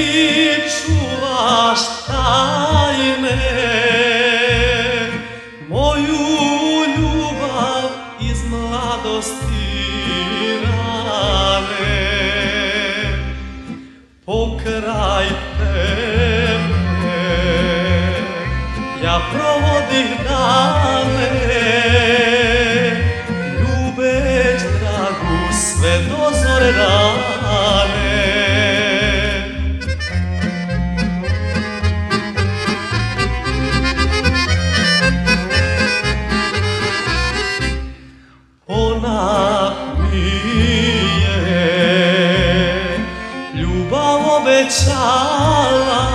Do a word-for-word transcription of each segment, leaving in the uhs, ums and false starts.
čuvaš tajne, moju ljubav iz mladosti rane. Pokraj tebe ja provodih dane, ljubeć dragu sve do zore rane. Ona mi je ljubav obećala,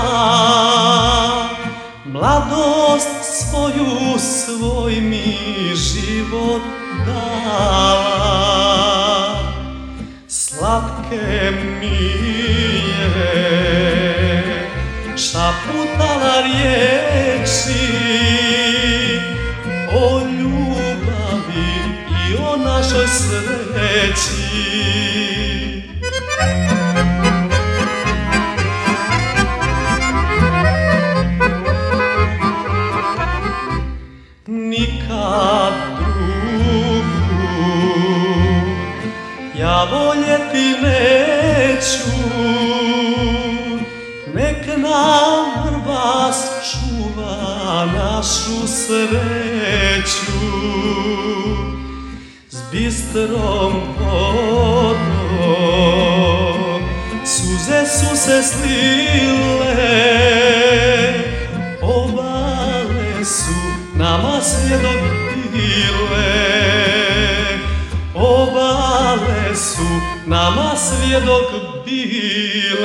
mladost svoju, svoj mi život dala. Slatke mi je šaputala riječi o ljubavi i o našoj sreći. Nikad drugu ja voljeti neću, nek nam vas čuva našu sreću. S bistrom vodom suze su se slile, obale su nama svjedok bile, obale su nama svjedok bile.